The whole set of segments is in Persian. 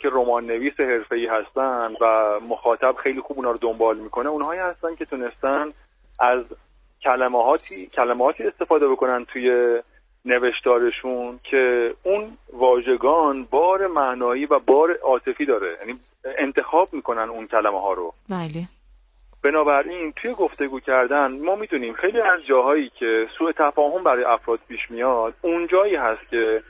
که رمان نویس حرفه‌ای هستن و مخاطب خیلی خوب اونا رو دنبال میکنه، اونهایی هستن که تونستن از کلماتی استفاده بکنن توی نوشتارشون که اون واژگان بار معنایی و بار عاطفی داره، یعنی انتخاب میکنن اون کلمه ها رو. بله. بنابراین توی گفتگو کردن ما میدونیم خیلی از جاهایی که سوء تفاهم برای افراد پیش میاد، اون جایی هست که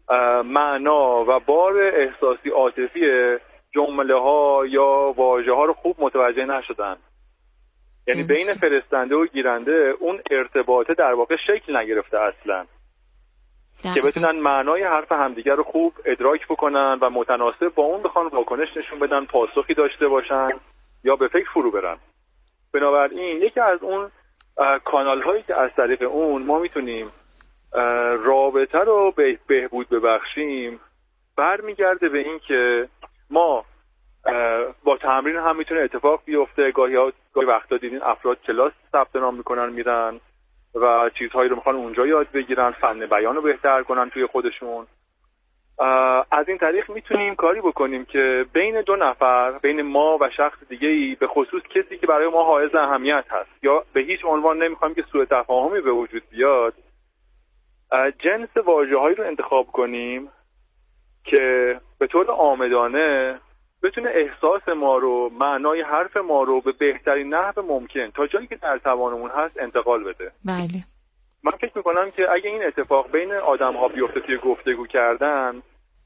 معنا و بار احساسی عاطفی جمله ها یا واژه ها رو خوب متوجه نشدن. یعنی بین فرستنده و گیرنده اون ارتباطه در واقع شکل نگرفته اصلا که بتونن معنای حرف همدیگر رو خوب ادراک بکنن و متناسب با اون بخوان واکنش نشون بدن، پاسخی داشته باشن یا به فکر فرو برن. بنابراین یکی از اون کانال هایی که از طریق اون ما میتونیم رابطه رو بهبود ببخشیم برمیگرده به این که ما با تمرین هم میتونه اتفاق بیفته. گاهی وقتا دیدین افراد کلاس ثبت نام میکنن میرن و چیزهایی رو میخوان اونجا یاد بگیرن، فن بیان رو بهتر کنن توی خودشون. از این طریق میتونیم کاری بکنیم که بین دو نفر، بین ما و شخص دیگه‌ای، به خصوص کسی که برای ما حائز اهمیت هست یا به هیچ عنوان نمیخوایم که سوء تفاهمی به وجود بیاد، جنس واژه‌هایی رو انتخاب کنیم که به طور عامدانه بتونه احساس ما رو، معنای حرف ما رو به بهترین نحو ممکن تا جایی که در توانمون هست انتقال بده. بله. من فکر میکنم که اگه این اتفاق بین آدم‌ها بیفته توی گفتگو کردن،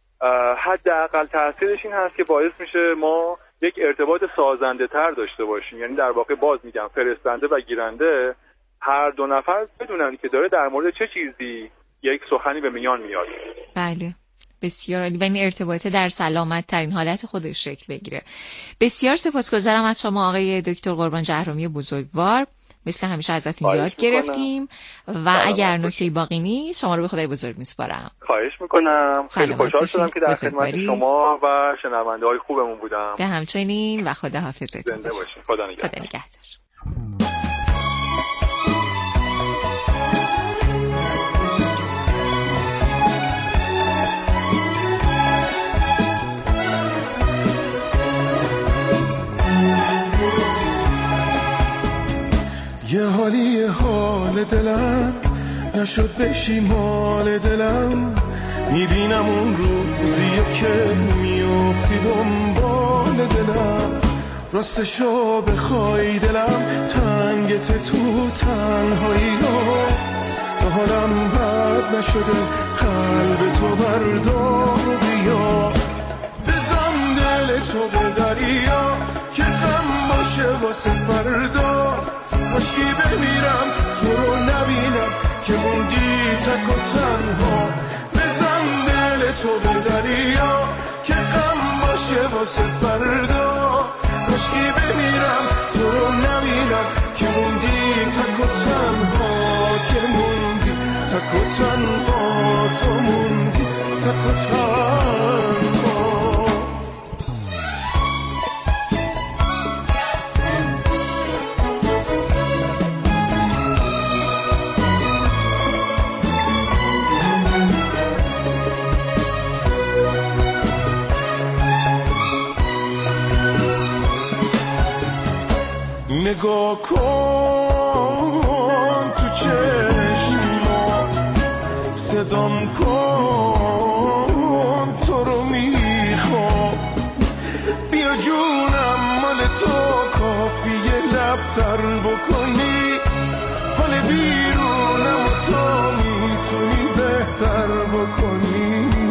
حداقل تأثیرش این هست که باعث میشه ما یک ارتباط سازنده تر داشته باشیم. یعنی در واقع باز میگم فرستنده و گیرنده هر دو نفر بدونن که داره در مورد چه چیزی یک سخنی به میان میاد. بله. بسیار عالی. و این ارتباط در سلامت ترین حالت خودش شکل بگیره. بسیار سپاسگزارم از شما آقای دکتر قربان جهرومی بزرگوار. مثل همیشه ازتون یاد گرفتیم و اگر نکته‌ای باقی نیست شما رو به خدای بزرگ میسپارم. خواهش میکنم. خیلی خوشحال شدم که در خدمت شما و شنونده‌های خوبمون بودم. به همچنین و خداحافظتون. زنده باشین. خدا نگهدار. خدا نگهدار. یه حال دلم نشد بشی مال دلم، میبینم اون روزیه که میافتی دنبال دلم، راستشو بخوای دلم تنگت تو تنهایی ها، تا حالم بد نشده قلب تو بردار و بیا، بزن دل تو به دریا که غم باشه واسه فردا، کاشکی بمیرم تو رو نبینم که موندی تک و تنها، بزن دل تو به دریا که غم باشه واسه فردا، کاشکی بمیرم تو رو نبینم که موندی تک و تنها، که موندی تک و تنها، تو موندی تک و تنها. نگاه کن تو چشما، صدام کن تو رو میخوام، بیا جونم مال تو کافیه لب تر بکنی، حال بیرونم و تو میتونی بهتر بکنی،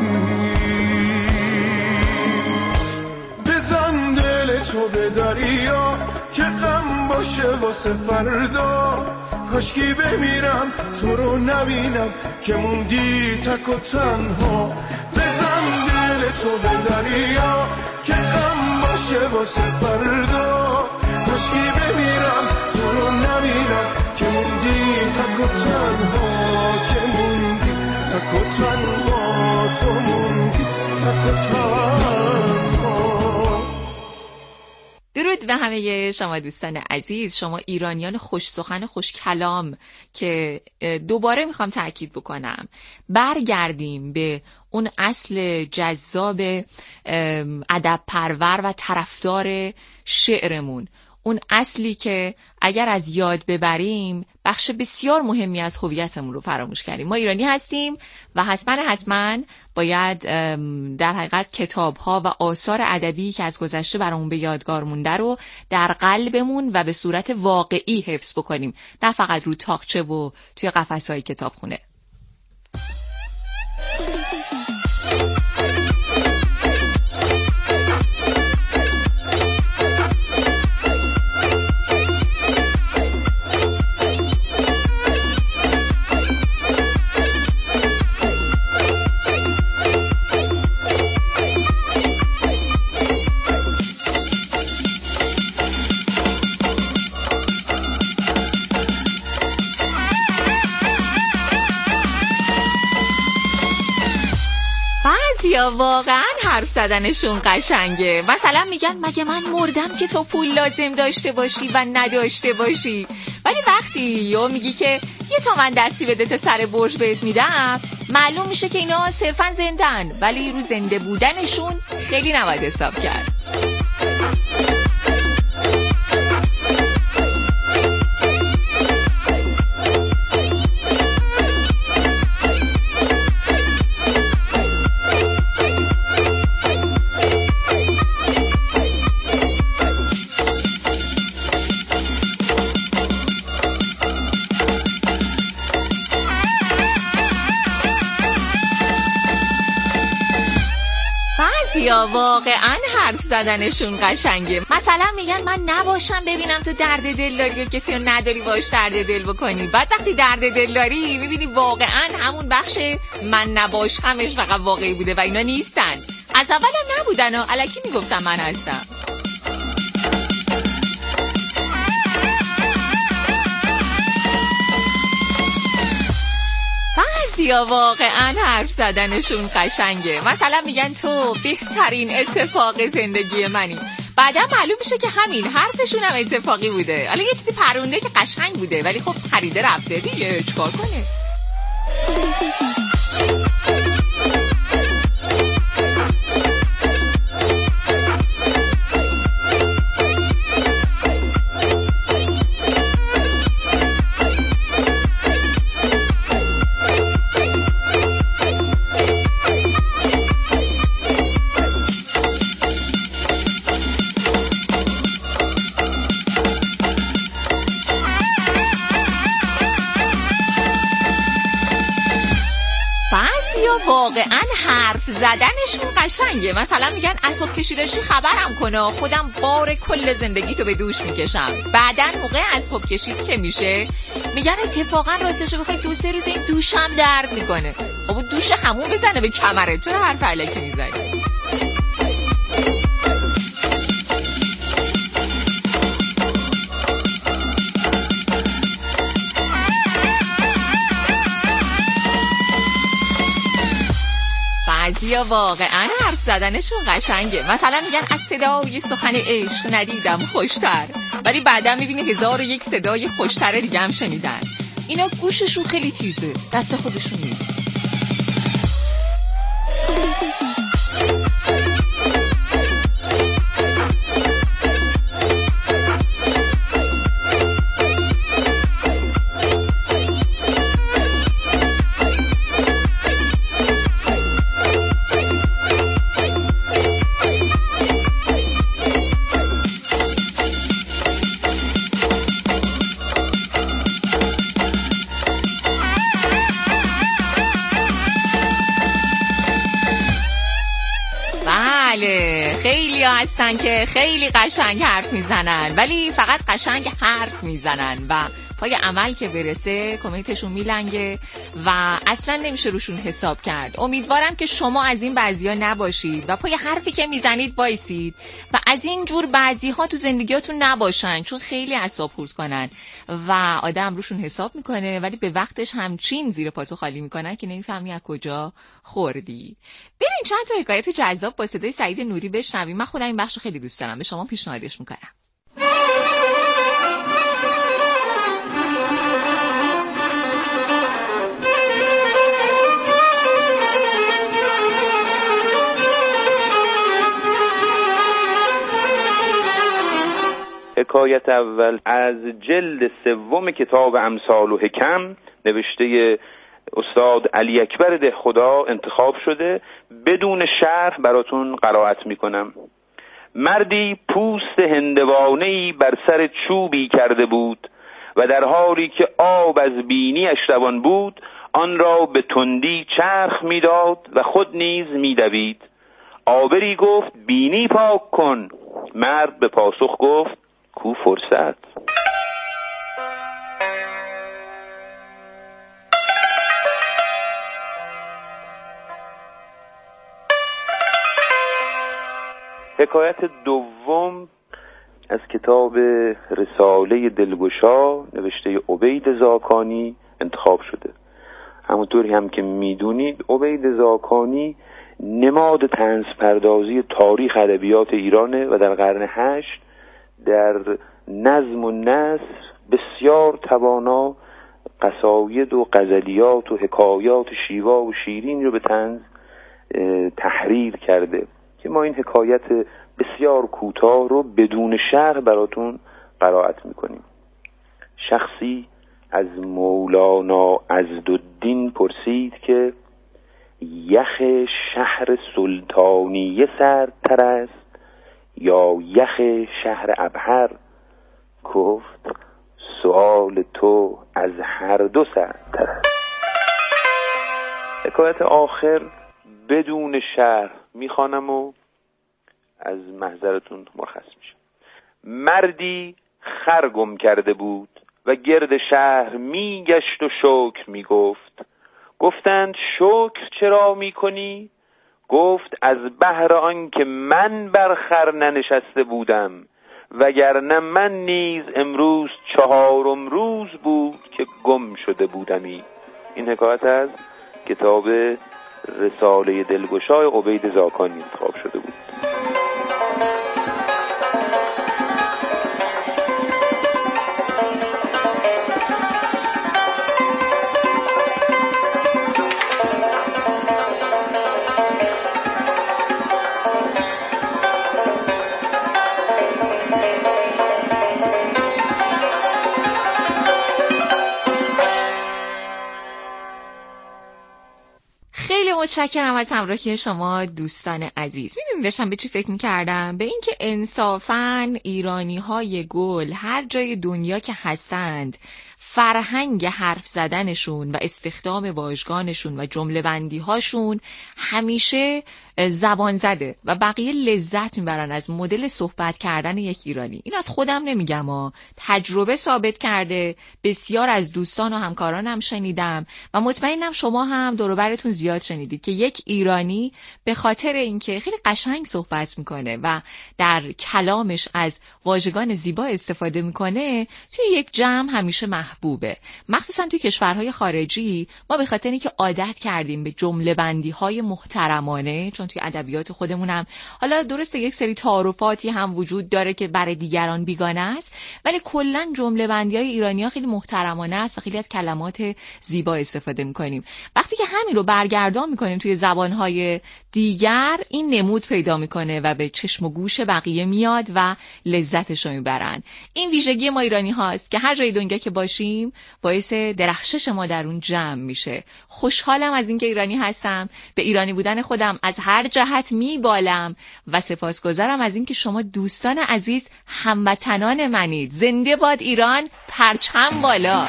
بزن دل تو به دریا که غم باشه واسه فردا، کاشکی بمیرم تو رو نبینم که موندی تک و تنها، بزن دل تو به دریا که غم باشه واسه فردا، کاشکی بمیرم تو رو نبینم که موندی تک و تنها، که موندی تک و تنها، تو موندی تک و تنها. درود درود به همه شما دوستان عزیز، شما ایرانیان خوش سخن خوش کلام که دوباره میخوام تأکید بکنم برگردیم به اون اصل جذاب ادب پرور و طرفدار شعرمون، اون اصلی که اگر از یاد ببریم بخش بسیار مهمی از هویتمون رو فراموش کردیم. ما ایرانی هستیم و حتما باید در حقیقت کتاب‌ها و آثار ادبی که از گذشته برامون به یادگار مونده رو در قلبمون و به صورت واقعی حفظ بکنیم، نه فقط رو تاقچه و توی قفس‌های کتابخونه. یا واقعا حرف زدنشون قشنگه. مثلا میگن مگه من مردم که تو پول لازم داشته باشی و نداشته باشی، ولی وقتی یا میگی که یه تومن دستی بده تا سر برج بهت میدم، معلوم میشه که اینا صرفا زندن، ولی رو زنده بودنشون خیلی نباید حساب کرد. یا واقعا حرف زدنشون قشنگه. مثلا میگن من نباشم ببینم تو درد دل داری و کسی رو نداری باش درد دل بکنی، بعد وقتی درد دل داری میبینی واقعا همون بخش من نباشمش فقط واقعی بوده و اینا نیستن، از اول هم نبودن و الکی میگفتم من هستم. یا واقعا حرف زدنشون قشنگه. مثلا میگن تو بهترین اتفاق زندگی منی، بعدا معلوم میشه که همین حرفشون هم اتفاقی بوده، حالا یه چیزی پرونده که قشنگ بوده ولی خب پریده رفته دیگه، چیکار کنه؟ واقعا حرف زدنشون قشنگه. مثلا میگن اسباب کشی داشتی خبرم کنه، خودم بار کل زندگی تو به دوش میکشم. بعدن موقع اسباب کشید که میشه میگن اتفاقا راستشو بخوای 2-3 روز این دوشم درد میکنه. بابا دوش همون بزنه به کمرت، تو رو حرف علکی میزنی. بعضیا واقعا حرف زدنشون قشنگه. مثلا میگن از صدای سخن عشق ندیدم خوشتر، ولی بعدا میبینی 1001 صدای خوشتر دیگه هم شنیدن. اینا گوششون خیلی تیزه، دست خودشون نیست. خیلی هستن که خیلی قشنگ حرف میزنن ولی فقط قشنگ حرف میزنن و پای عمل که برسه کمیتشون میلنگه و اصلا نمیشه روشون حساب کرد. امیدوارم که شما از این بعضیا نباشید و پای حرفی که میزنید وایسید و از این جور بعضی‌ها تو زندگیاتون نباشن، چون خیلی اعصاب خورد کنن و آدم روشون حساب میکنه ولی به وقتش همچین زیر پاتو خالی میکنن که نمیفهمی از کجا خوردی. بریم چند تا حکایت جذاب با صدای سعید نوری بشنویم. من خودم این بخشو خیلی دوست دارم، به شما پیشنهادش میکنم. حکایت اول از جلد 3 کتاب امثال و حکم نوشته استاد علی اکبر دهخدا انتخاب شده. بدون شرح براتون قرائت میکنم. مردی پوست هندوانه‌ای بر سر چوبی کرده بود و در حالی که آب از بینیش روان بود آن را به تندی چرخ میداد و خود نیز میدوید. آبری گفت بینی پاک کن. مرد به پاسخ گفت کو فرصت. حکایت دوم از کتاب رساله دلگشا نوشته عبید زاکانی انتخاب شده. همونطوری هم که میدونید عبید زاکانی نماد طنز پردازی تاریخ ادبیات ایرانه و در قرن 8 در نظم و نثر بسیار توانا قصاید و غزلیات و حکایات شیوا و شیرین رو به طنز تحریر کرده که ما این حکایت بسیار کوتاه رو بدون شرح براتون قرائت میکنیم. شخصی از مولانا عضدالدین پرسید که یخ شهر سلطانیه سردتر است یا یخ شهر ابهر؟ گفت سؤال تو از هر دو سردتر است. حکایت آخر بدون شرح میخوانم و از محضرتون مرخص میشم. مردی خر گم کرده بود و گرد شهر میگشت و شکر میگفت. گفتند شکر چرا میکنی؟ گفت از بهر آن که من بر خر ننشسته بودم وگرنه من نیز امروز 4م روز بود که گم شده بودمی. این حکایت از کتاب رساله دلگشای عبید زاکانی انتخاب شده بود. متشکرم از همراهی شما دوستان عزیز. میدونید داشتم به چی فکر میکردم؟ به اینکه انصافاً ایرانی‌های گل هر جای دنیا که هستند فرهنگ حرف زدنشون و استخدام واژگانشون و جمله بندی هاشون همیشه زبان زده و بقیه لذت میبرن از مدل صحبت کردن یک ایرانی. این از خودم نمیگم تجربه ثابت کرده. بسیار از دوستان و همکارانم شنیدم و مطمئنم شما هم دور و برتون زیاد شنیدید که یک ایرانی به خاطر اینکه خیلی قشنگ صحبت میکنه و در کلامش از واژگان زیبا استفاده میکنه توی یک جمع همیشه محبوبه. مخصوصا توی کشورهای خارجی ما به خاطر اینکه عادت کردیم به جمله بندی های محترمانه، چون توی ادبیات خودمونم حالا درسته یک سری تعارفاتی هم وجود داره که برای دیگران بیگانه است، ولی کلا جمله بندی های ایرانی‌ها خیلی محترمانه است و خیلی از کلمات زیبا استفاده می‌کنیم. وقتی که همین رو برگردان می‌کنیم توی زبان‌های دیگر این نمود پیدا می‌کنه و به چشم و گوش بقیه میاد و لذتش رو میبرن. این ویژگی ما ایرانی هاست که هر جای دنیا که باشیم باعث درخشش ما در اون جمع میشه. خوشحالم از اینکه ایرانی هستم، به ایرانی بودن خودم از هر جهت میبالم و سپاسگزارم از اینکه شما دوستان عزیز هموطنان منید. زنده باد ایران، پرچم بالا.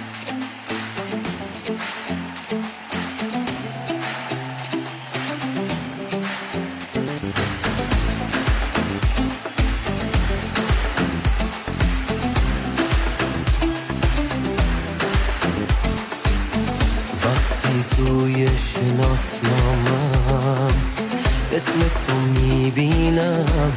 توی شناسنامم اسم تو میبینم،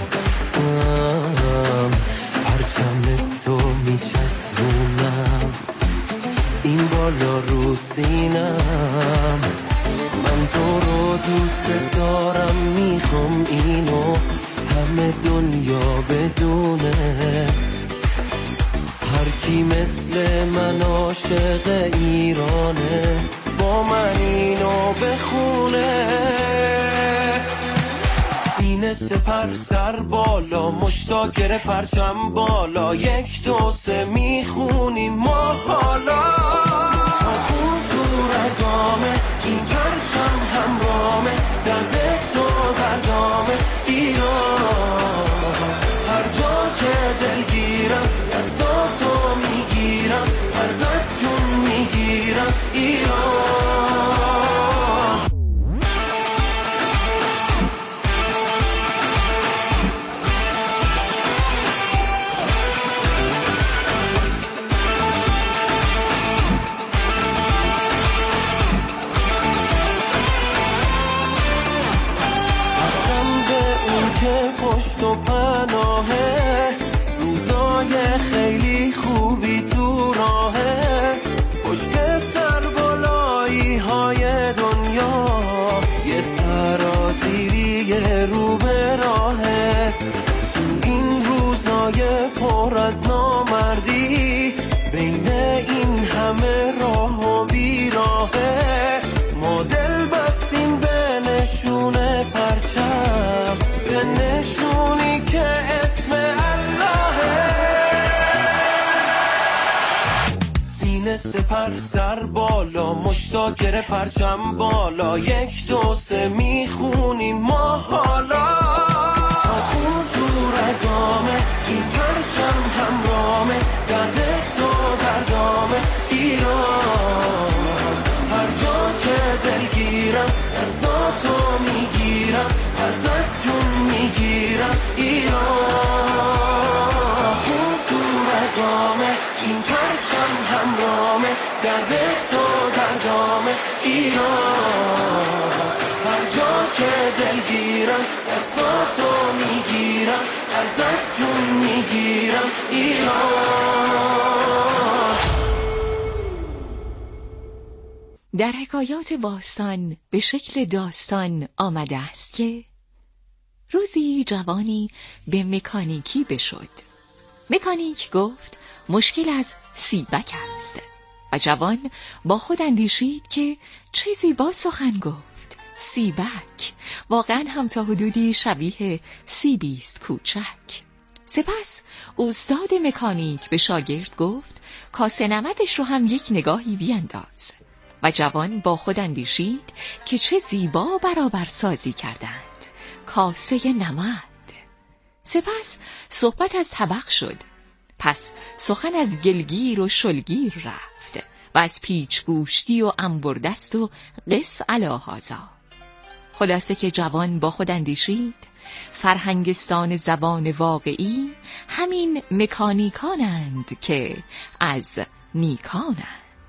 پرچم تو میچسبونم این بالا رو سینم. من تو رو دوست دارم، میخوام اینو همه دنیا بدونه. هر کی مثل من عاشق ایرانه با من اینو بخونه. سینه سپر سر بالا مشتاق گره پرچم بالا 1 2 3 میخونیم ما حالا تا خون تو رگامه این پرچم همرامه درد تو دردامه ایران هر جا که دلگیرم دستاتو میگیرم ازت جون میگیرم ایران پشت و پناهه روزای خیلی خوبی تو راهه پشت سر بالایی های دنیا یه سرازیری رو به راهه تو این روزای پر از نامردی بین این همه راه و بیراهه ما دل بستیم به نشون پرچم به نشونی که اسم اللهه سینه سپر سر بالا مشتاق گره پرچم بالا 1 2 3 میخونیم ما حالا تا خون تو رگامه این پرچم همرامه درد تو دردامه ایران هر جا که دلگیرم دستاتو میگیرم ازت جون میگیرم ایران تا خون تو رگامه این پرچم همرامه درد تو دردامه ایران هر جا که دلگیرم دستاتو میگیرم ازت جون میگیرم ایران. در حکایات باستان به شکل داستان آمده است که روزی جوانی به مکانیکی بشد. مکانیک گفت مشکل از سیبک است و جوان با خود اندیشید که چه زیبا سخن گفت. سیبک واقعا هم تا حدودی شبیه سیبی است کوچک. سپس استاد مکانیک به شاگرد گفت کاسه نمدش رو هم یک نگاهی بیانداز و جوان با خود اندیشید که چه زیبا برابر سازی کردند. کاسه نمد. سپس صحبت از طبق شد. پس سخن از گلگیر و شلگیر رفت و از پیچ گوشتی و انبردست و قص علی هذا. خلاصه که جوان با خود اندیشید فرهنگستان زبان واقعی همین مکانیکانند که از نیکانند.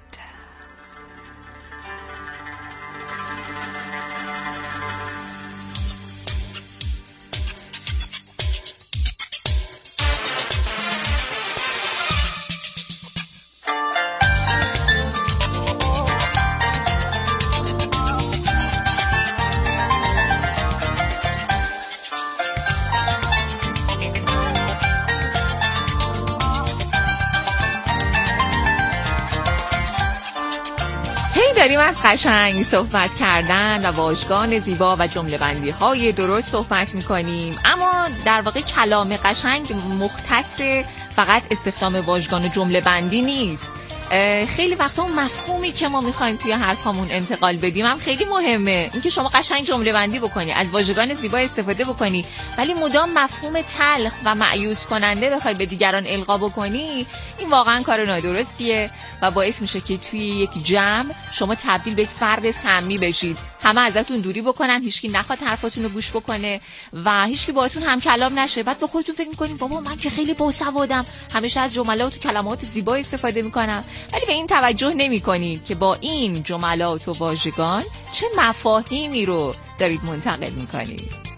داریم از قشنگ صحبت کردن و واژگان زیبا و جمله بندی های درست صحبت میکنیم، اما در واقع کلام قشنگ مختص فقط استخدام واژگان و جمله بندی نیست. خیلی وقتا اون مفهومی که ما میخوایم توی حرفامون انتقال بدیم هم خیلی مهمه. اینکه شما قشنگ جمله بندی بکنی، از واژگان زیبا استفاده بکنی، ولی مدام مفهوم تلخ و مایوس کننده بخوای به دیگران القا بکنی، این واقعا کار نادرستیه و باعث میشه که توی یک جمع شما تبدیل به یک فرد سمی بشید. همه ازتون دوری بکنن، هیچکی نخواد حرفاتون رو گوش بکنه و هیچکی باهاتون هم کلام نشه. بعد با خودتون فکر میکنین بابا من که خیلی باسوادم، همیشه از جملات و کلمات زیبا استفاده میکنم، ولی به این توجه نمیکنید که با این جملات و واژگان چه مفاهیمی رو دارید منتقل میکنید.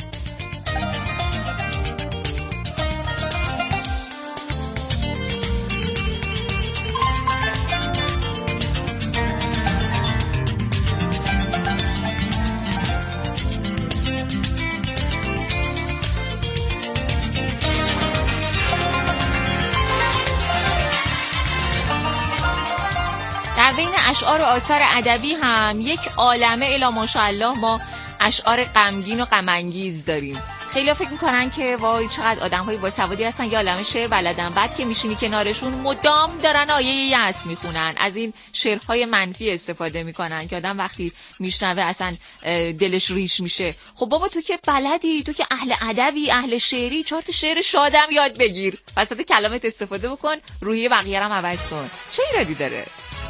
در بین اشعار و آثار ادبی هم یک عالمه الا ماشاءالله ما اشعار غمگین و غم انگیز داریم. خیلی فکر میکنن که وای چقدر آدم‌های باسوادی هستن یا عالمه شعر بلدن، بعد که میشینی کنارشون مدام دارن آیه یأس میخونن، از این شعرهای منفی استفاده میکنن که آدم وقتی میشنوه اصلا دلش ریش میشه. خب بابا تو که بلدی، تو که اهل ادبی، اهل شعری، 4 تا شعر شادم یاد بگیر، وسط کلامت استفاده بکن، روحیه بقیه رو هم عوض کن. چه ایرادی داره؟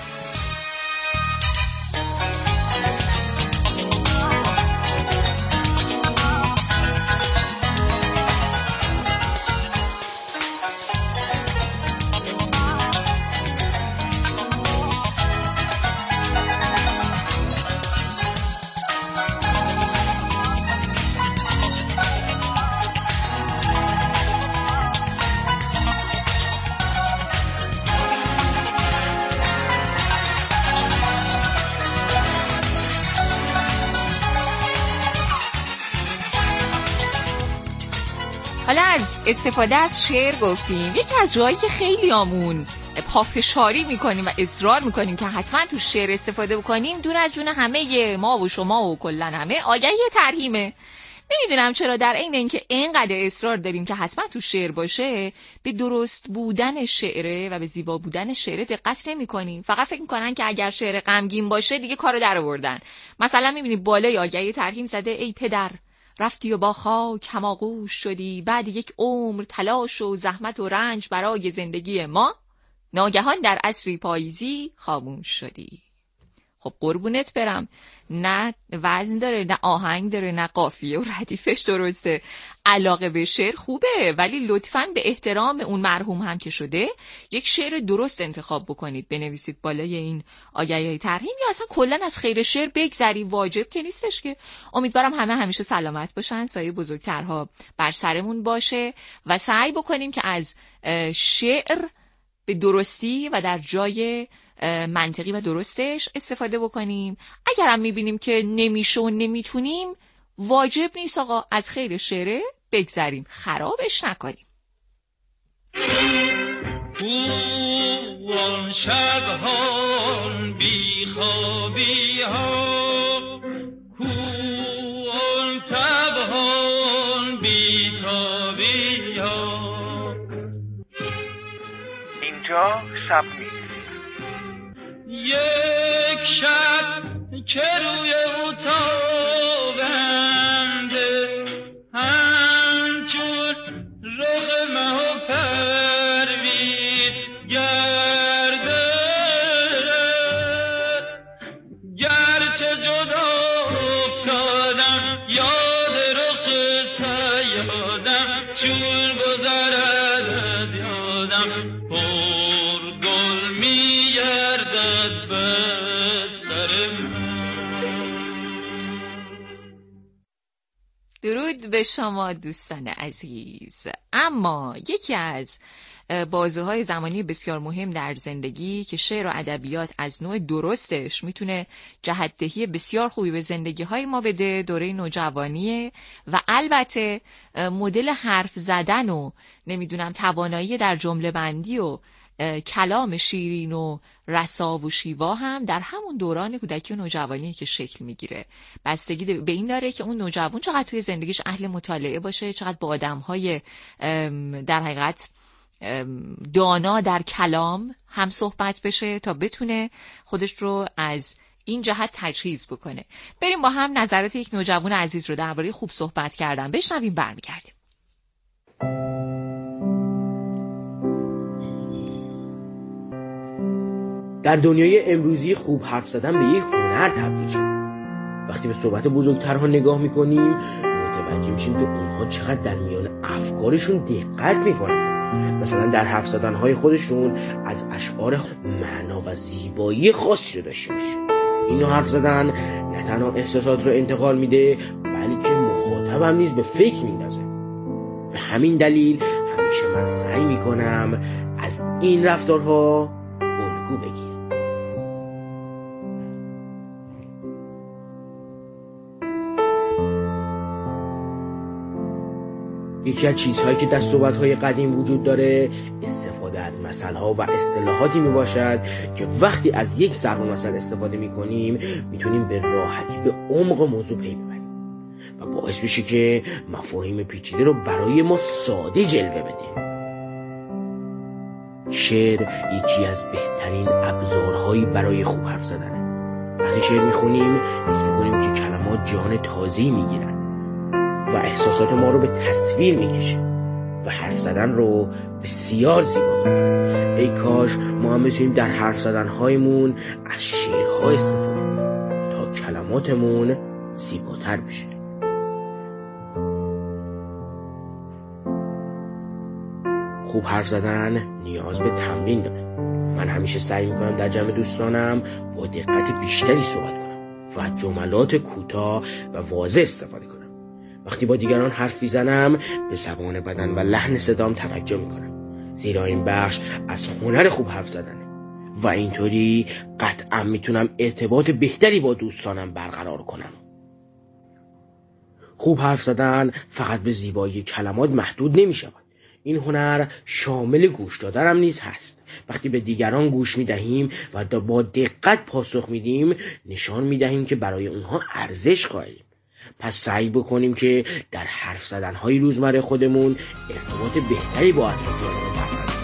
حالا از استفاده از شعر گفتیم، یکی از جایی که خیلی آمون پافشاری میکنیم و اصرار میکنیم که حتما تو شعر استفاده بکنیم، دور از جون همه ما و شما و کلن همه، آگهی ترحیمه. نمیدونم چرا در عین اینکه اینقدر اصرار داریم که حتما تو شعر باشه، به درست بودن شعره و به زیبا بودن شعره دقت نمی‌کنیم. فقط فکر می‌کنن که اگر شعر غمگین باشه دیگه کارو درآوردن. مثلا می‌بینی بالای آگهی ترحیم زده ای پدر رفتی و با خاک هماغوش شدی، بعد یک عمر تلاش و زحمت و رنج برای زندگی ما، ناگهان در عصری پاییزی خاموش شدی. خب قربونت برم، نه وزن داره، نه آهنگ داره، نه قافیه و ردیفش درسته. علاقه به شعر خوبه، ولی لطفاً به احترام اون مرحوم هم که شده یک شعر درست انتخاب بکنید، بنویسید بالای این آگهی ترحیم، یا اصلا کلاً از خیر شعر بگذری، واجب که نیستش که. امیدوارم همه همیشه سلامت باشن، سایه بزرگترها بر سرمون باشه و سعی بکنیم که از شعر به درستی و در جای منطقی و درستش استفاده بکنیم. اگرم میبینیم که نمیشه و نمیتونیم، واجب نیست آقا از خیر شعره بگذریم، خرابش نکنیم. اون شبها بی خوابی ها، اون تبها بی تابی ها، اینجا شب نیست. یک شب که روی اتاقنده همچون رخ مه و پروین گرده، گرچه جدا افتادم یاد رخ سیادم، چون گذرد از یادم پر گل میگردد بستر من. درود به شما دوستان عزیز. اما یکی از بازوهای زمانی بسیار مهم در زندگی که شعر و ادبیات از نوع درستش میتونه جهت‌دهی بسیار خوبی به زندگی‌های ما بده، دوره نوجوانیه و البته مدل حرف زدن و نمیدونم توانایی در جمله بندی و کلام شیرین و رسا و شیوا هم در همون دوران کودکی و نوجوانی که شکل میگیره. بستگی به این داره که اون نوجوان چقدر توی زندگیش اهل مطالعه باشه، چقدر با آدم‌های در حقیقت دانا در کلام هم صحبت بشه تا بتونه خودش رو از این جهت تجهیز بکنه. بریم با هم نظرات یک نوجوان عزیز رو درباره خوب صحبت کردن بشنویم، برمیگردیم. در دنیای امروزی خوب حرف زدن به یک هنر تبدیل شده. وقتی به صحبت بزرگترها نگاه میکنیم متوجه میشیم که اونها چقدر در میان افکارشون دقت میکنن. مثلا در حرف زدنهای خودشون از اشعار معنا و زیبایی خاصی رو داشته باشه. این حرف زدن نه تنها احساسات رو انتقال میده، بلکه مخاطب هم نیز به فکر میندازه. به همین دلیل همیشه من سعی میکنم از این رفتارها الگو بگیرم. یکی از چیزهایی که در صحبت‌های قدیم وجود داره استفاده از مثل‌ها و اصطلاحاتی میباشد که وقتی از یک ضرب المثل استفاده میکنیم میتونیم به راحتی به عمق موضوع پی ببریم و باعث بشه که مفاهیم پیچیده رو برای ما ساده جلوه بده. شعر یکی از بهترین ابزارهایی برای خوب حرف زدنه. وقتی شعر میخونیم حس میکنیم که کلمات جان تازه‌ای میگیرن و احساسات ما رو به تصویر میکشه و حرف زدن رو بسیار زیبا میکنه. ای کاش ما هم بتونیم در حرف زدنهایمون از شعرها استفاده کنیم تا کلماتمون زیباتر بشه. خوب حرف زدن نیاز به تمرین داره. من همیشه سعی میکنم در جمع دوستانم با دقت بیشتری صحبت کنم و جملات کوتاه و واضح استفاده کنم. وقتی با دیگران حرف میزنم به زبان بدن و لحن صدام توجه میکنم، زیرا این بخش از هنر خوب حرف زدنه و اینطوری قطعا میتونم ارتباط بهتری با دوستانم برقرار کنم. خوب حرف زدن فقط به زیبایی کلمات محدود نمیشود. این هنر شامل گوش دادن هم نیز هست. وقتی به دیگران گوش میدهیم و با دقت پاسخ میدیم، نشان میدهیم که برای اونها ارزش قائلیم. پس سعی بکنیم که در حرف زدنهای روزمره خودمون ارتباط بهتری با اطرافیانمون برقرار کنیم.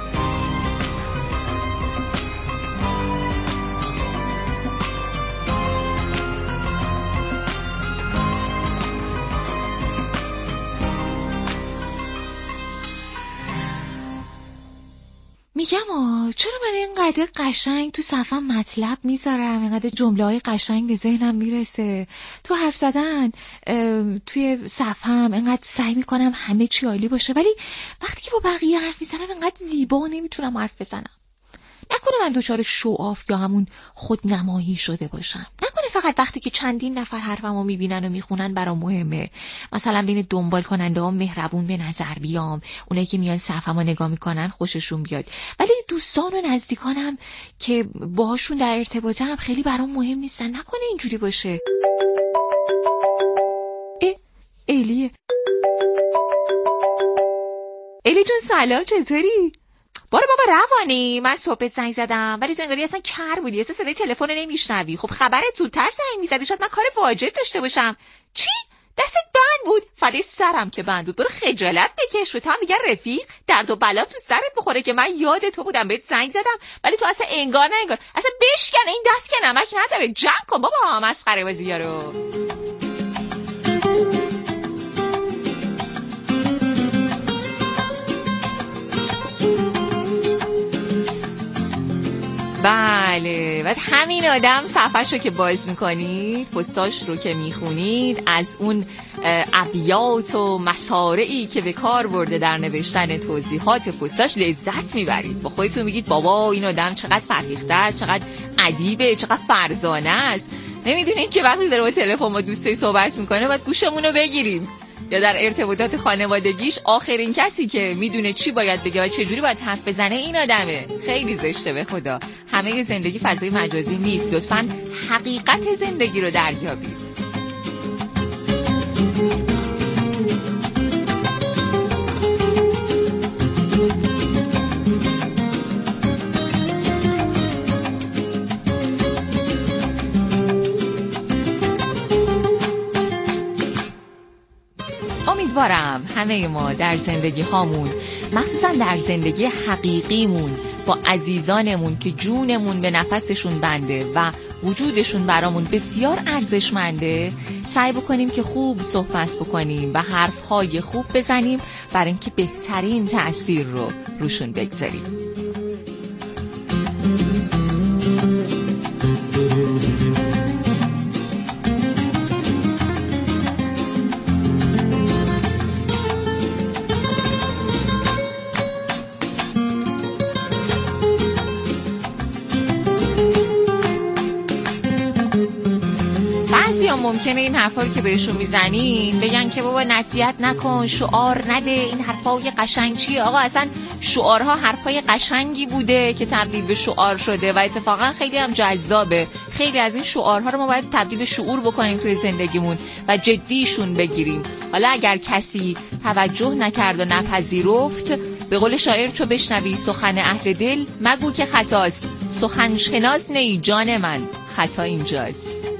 میگم چرا من اینقدر قشنگ تو صفم مطلب میذارم، اینقدر جمله‌های قشنگ به ذهنم میرسه تو حرف زدن، توی صفم اینقدر سعی میکنم همه چی عالی باشه، ولی وقتی که با بقیه حرف میزنم اینقدر زیبا نمیتونم حرف بزنم. نکنه من دچار شوآف یا همون خودنمایی شده باشم؟ نکنه فقط وقتی که چندین نفر حرفمو میبینن و میخونن برام مهمه، مثلا بین دنبال کننده ها مهربون به نظر بیام، اونایی که میان صفحه‌مو نگاه میکنن خوششون بیاد، ولی دوستان و نزدیکانم که باهاشون در ارتباطم خیلی برام مهم نیستن. نکنه اینجوری باشه. الی جون سلام، چطوری؟ بارو بابا روانی، من صبح زنگ زدم ولی تو انگاری اصلا کر بودی، اصلا صدای تلفن رو نمیشنوی. خب خبرت زودتر زنگ میزدی، شاید من کار واجب داشته باشم. چی؟ دستت بند بود؟ فدای سرم که بند بود. برو خجالت بکش. و تو هم میگن رفیق، درد و بلا تو سرت بخوره که من یاد تو بودم بهت زنگ زدم ولی تو اصلا انگار نه انگار. اصلا بشکن این دست که نمک نداره. جمع کن بابا مسخره بازی‌ها رو. بله، بعد همین آدم صفحه‌شو که باز میکنید، پستاش رو که میخونید، از اون ابیات و مصارعی که به کار برده در نوشتن توضیحات پستاش لذت میبرید. با خودتون میگید بابا این آدم چقدر فرهیخته است، چقدر ادیبه، چقدر فرزانه است. نمیدونید که وقتی داره با تلفن با دوستایی صحبت میکنه باید گوشمون رو بگیریم، یا در ارتباطات خانوادگیش آخرین کسی که میدونه چی باید بگه و چه جوری باید حرف بزنه این آدمه. خیلی زشته به خدا. همه زندگی فضای مجازی نیست. لطفاً حقیقت زندگی رو دریابید. امیدوارم همه ما در زندگی هامون، مخصوصا در زندگی حقیقیمون با عزیزانمون که جونمون به نفسشون بنده و وجودشون برامون بسیار ارزشمنده، سعی بکنیم که خوب صحبت بکنیم و حرفهای خوب بزنیم برای اینکه بهترین تأثیر رو روشون بگذاریم. ممکنه این حرفا رو که بهشون میزنین بگن که بابا نصیحت نکن، شعار نده، این حرفای قشنگ چیه؟ آقا اصلا شعارها حرفای قشنگی بوده که تبدیل به شعار شده و اتفاقا خیلی هم جذابه. خیلی از این شعارها رو ما باید تبدیل به شعور بکنیم توی زندگیمون و جدیشون بگیریم. حالا اگر کسی توجه نکرد و نپذیرفت، به قول شاعر چو بشنوی سخن اهل دل مگو که خطاست، سخن شناس نی جان من، خطا اینجاست.